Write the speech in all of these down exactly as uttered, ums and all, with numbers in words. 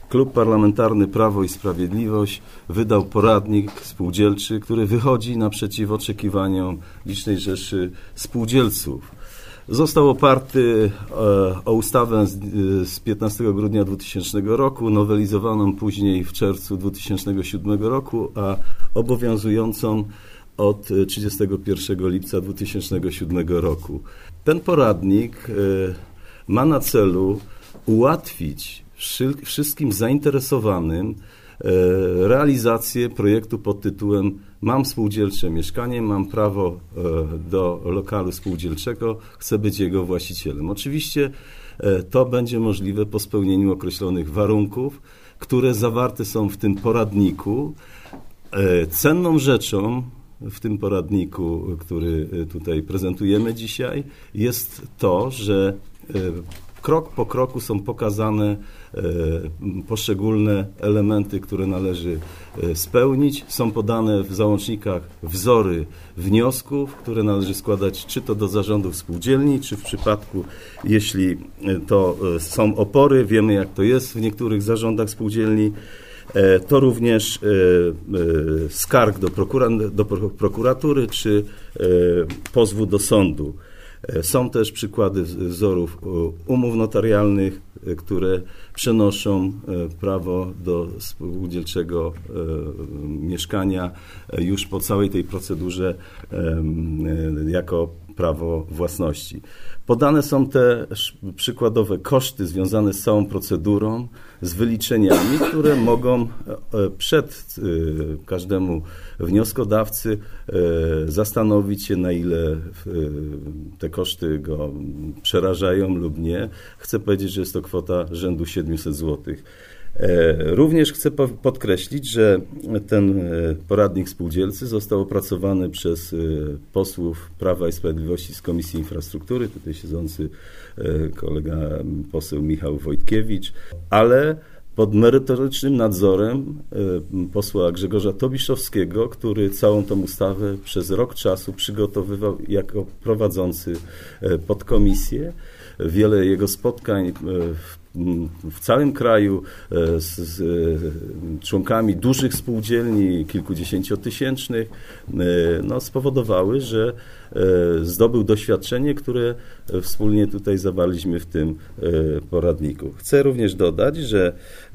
Klub Parlamentarny Prawo i Sprawiedliwość wydał poradnik spółdzielczy, który wychodzi naprzeciw oczekiwaniom licznej rzeszy spółdzielców. Został oparty o ustawę z piętnastego grudnia dwutysięcznego roku, nowelizowaną później w czerwcu dwa tysiące siódmego roku, a obowiązującą od trzydziestego pierwszego lipca dwa tysiące siódmego roku. Ten poradnik ma na celu ułatwić wszystkim zainteresowanym realizację projektu pod tytułem Mam spółdzielcze mieszkanie, mam prawo do lokalu spółdzielczego, chcę być jego właścicielem. Oczywiście to będzie możliwe po spełnieniu określonych warunków, które zawarte są w tym poradniku. Cenną rzeczą w tym poradniku, który tutaj prezentujemy dzisiaj, jest to, że krok po kroku są pokazane poszczególne elementy, które należy spełnić. Są podane w załącznikach wzory wniosków, które należy składać czy to do zarządów spółdzielni, czy w przypadku, jeśli to są opory, wiemy jak to jest w niektórych zarządach spółdzielni, to również skarg do, prokura- do prokuratury, czy pozwu do sądu. Są też przykłady wzorów umów notarialnych, które przenoszą prawo do spółdzielczego mieszkania już po całej tej procedurze jako prawo własności. Podane są też przykładowe koszty związane z całą procedurą, z wyliczeniami, które mogą przed każdemu wnioskodawcy zastanowić się, na ile te koszty go przerażają lub nie. Chcę powiedzieć, że jest to kwota rzędu siedemset złotych. Również chcę podkreślić, że ten poradnik spółdzielcy został opracowany przez posłów Prawa i Sprawiedliwości z Komisji Infrastruktury, tutaj siedzący kolega poseł Michał Wojtkiewicz, ale pod merytorycznym nadzorem posła Grzegorza Tobiszowskiego, który całą tą ustawę przez rok czasu przygotowywał jako prowadzący podkomisję. Wiele jego spotkań w w całym kraju z, z członkami dużych spółdzielni, kilkudziesięciotysięcznych, no, spowodowały, że zdobył doświadczenie, które wspólnie tutaj zawarliśmy w tym poradniku. Chcę również dodać, że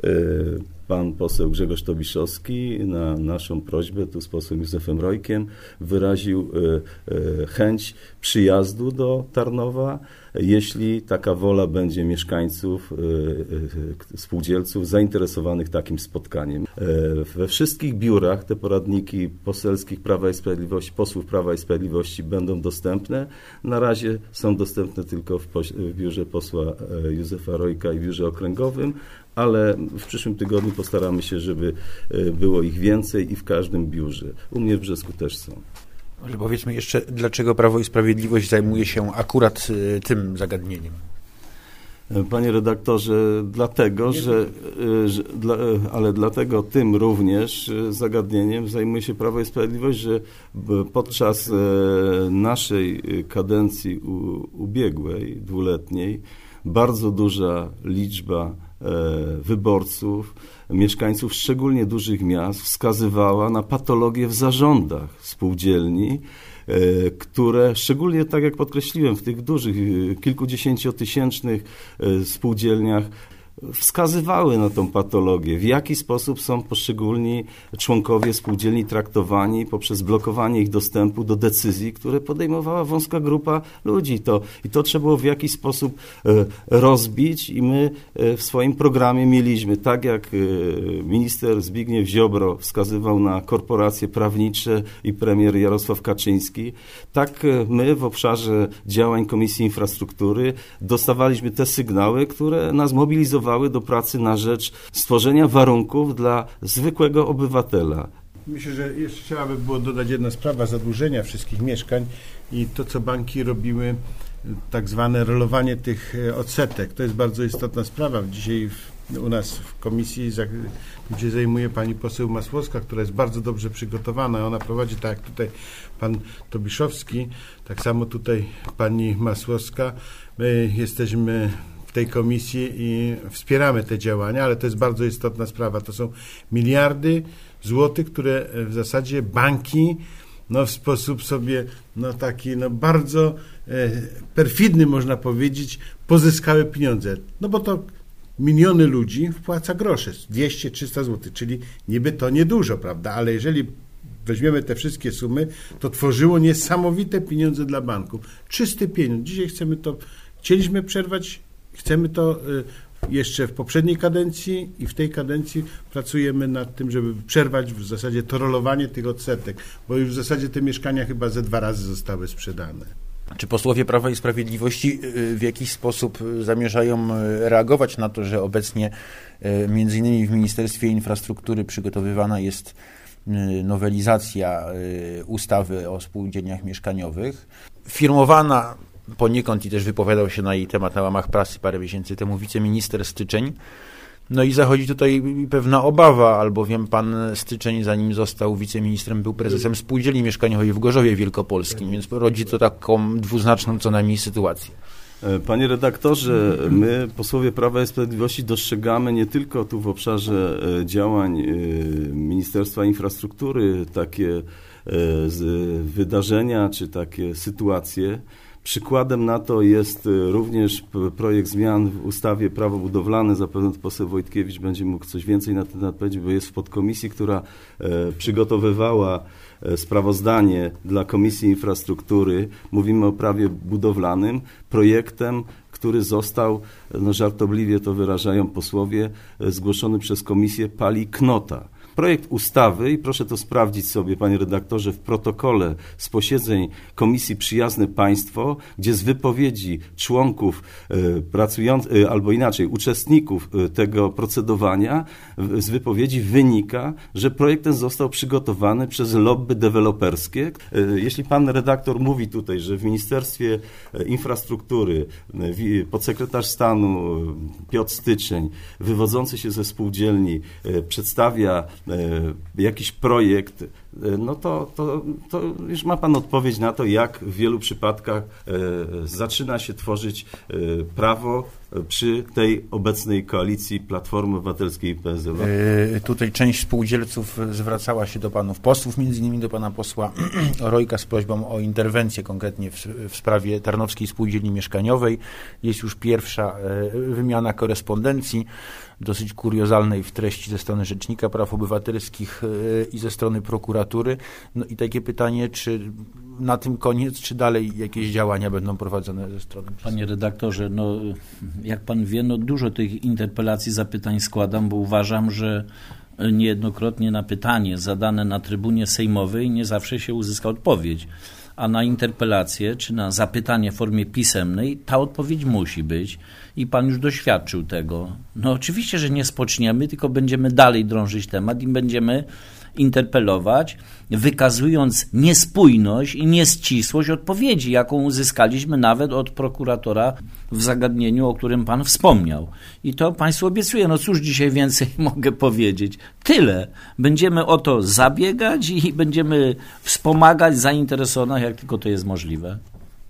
pan poseł Grzegorz Tobiszowski na naszą prośbę, tu z posłem Józefem Rojkiem, wyraził chęć przyjazdu do Tarnowa, jeśli taka wola będzie mieszkańców, spółdzielców zainteresowanych takim spotkaniem. We wszystkich biurach te poradniki poselskich Prawa i Sprawiedliwości, posłów Prawa i Sprawiedliwości będą dostępne. Na razie są dostępne tylko w, w biurze posła Józefa Rojka i w biurze okręgowym, ale w przyszłym tygodniu postaramy się, żeby było ich więcej i w każdym biurze. U mnie w Brzesku też są. Ale powiedzmy jeszcze, dlaczego Prawo i Sprawiedliwość zajmuje się akurat tym zagadnieniem? Panie redaktorze, dlatego, że, że dla, ale dlatego tym również zagadnieniem zajmuje się Prawo i Sprawiedliwość, że podczas naszej kadencji ubiegłej, dwuletniej, bardzo duża liczba wyborców, mieszkańców szczególnie dużych miast wskazywała na patologie w zarządach spółdzielni, które szczególnie, tak jak podkreśliłem, w tych dużych, kilkudziesięciotysięcznych spółdzielniach wskazywały na tą patologię, w jaki sposób są poszczególni członkowie spółdzielni traktowani poprzez blokowanie ich dostępu do decyzji, które podejmowała wąska grupa ludzi. To, I to trzeba było w jakiś sposób rozbić i my w swoim programie mieliśmy, tak jak minister Zbigniew Ziobro wskazywał na korporacje prawnicze i premier Jarosław Kaczyński, tak my w obszarze działań Komisji Infrastruktury dostawaliśmy te sygnały, które nas mobilizowały do pracy na rzecz stworzenia warunków dla zwykłego obywatela. Myślę, że jeszcze trzeba by było dodać jedna sprawa zadłużenia wszystkich mieszkań i to, co banki robiły, tak zwane rolowanie tych odsetek. To jest bardzo istotna sprawa. Dzisiaj w, u nas w komisji, gdzie zajmuje pani poseł Masłowska, która jest bardzo dobrze przygotowana. Ona prowadzi, tak jak tutaj pan Tobiszowski, tak samo tutaj pani Masłowska. My jesteśmy w tej komisji i wspieramy te działania, ale to jest bardzo istotna sprawa. To są miliardy złotych, które w zasadzie banki no, w sposób sobie no, taki no, bardzo e, perfidny, można powiedzieć, pozyskały pieniądze. No bo to miliony ludzi wpłaca grosze, dwieście trzysta złotych, czyli niby to niedużo, prawda, ale jeżeli weźmiemy te wszystkie sumy, to tworzyło niesamowite pieniądze dla banków. Czysty pieniądz. Dzisiaj chcemy to, chcieliśmy przerwać, chcemy to jeszcze w poprzedniej kadencji i w tej kadencji pracujemy nad tym, żeby przerwać w zasadzie to rolowanie tych odsetek, bo już w zasadzie te mieszkania chyba ze dwa razy zostały sprzedane. Czy posłowie Prawa i Sprawiedliwości w jakiś sposób zamierzają reagować na to, że obecnie między innymi w Ministerstwie Infrastruktury przygotowywana jest nowelizacja ustawy o spółdzielniach mieszkaniowych, firmowana poniekąd i też wypowiadał się na jej temat na łamach prasy parę miesięcy temu wiceminister Styczeń. No i zachodzi tutaj pewna obawa, albowiem pan Styczeń, zanim został wiceministrem, był prezesem spółdzielni mieszkaniowej w Gorzowie Wielkopolskim, więc rodzi to taką dwuznaczną co najmniej sytuację. Panie redaktorze, my, posłowie Prawa i Sprawiedliwości, dostrzegamy nie tylko tu w obszarze działań Ministerstwa Infrastruktury takie wydarzenia czy takie sytuacje. Przykładem na to jest również projekt zmian w ustawie Prawo budowlane. Zapewne poseł Wojtkiewicz będzie mógł coś więcej na ten temat powiedzieć, bo jest w podkomisji, która przygotowywała sprawozdanie dla Komisji Infrastruktury. Mówimy o prawie budowlanym, projektem, który został, no żartobliwie to wyrażają posłowie, zgłoszony przez Komisję pali knota. Projekt ustawy, i proszę to sprawdzić sobie, panie redaktorze, w protokole z posiedzeń Komisji Przyjazne Państwo, gdzie z wypowiedzi członków y, pracujących, y, albo inaczej, uczestników y, tego procedowania, y, z wypowiedzi wynika, że projekt ten został przygotowany przez lobby deweloperskie. Y, jeśli pan redaktor mówi tutaj, że w Ministerstwie Infrastruktury y, podsekretarz stanu y, Piotr Styczeń, wywodzący się ze spółdzielni, y, przedstawia jakiś projekt, no to, to, to już ma pan odpowiedź na to, jak w wielu przypadkach e, zaczyna się tworzyć e, prawo przy tej obecnej koalicji Platformy Obywatelskiej i P S L. E, tutaj część spółdzielców zwracała się do panów posłów, między innymi do pana posła Rojka z prośbą o interwencję konkretnie w, w sprawie Tarnowskiej Spółdzielni Mieszkaniowej. Jest już pierwsza e, wymiana korespondencji, dosyć kuriozalnej w treści ze strony Rzecznika Praw Obywatelskich e, i ze strony prokuratury. No i takie pytanie, czy na tym koniec, czy dalej jakieś działania będą prowadzone ze strony? Panie redaktorze, no jak pan wie, no dużo tych interpelacji, zapytań składam, bo uważam, że niejednokrotnie na pytanie zadane na trybunie sejmowej nie zawsze się uzyska odpowiedź. A na interpelację czy na zapytanie w formie pisemnej ta odpowiedź musi być i pan już doświadczył tego. No oczywiście, że nie spoczniemy, tylko będziemy dalej drążyć temat i będziemy interpelować, wykazując niespójność i nieścisłość odpowiedzi, jaką uzyskaliśmy nawet od prokuratora w zagadnieniu, o którym pan wspomniał. I to państwu obiecuję. No cóż dzisiaj więcej mogę powiedzieć? Tyle. Będziemy o to zabiegać i będziemy wspomagać zainteresowanych, jak tylko to jest możliwe.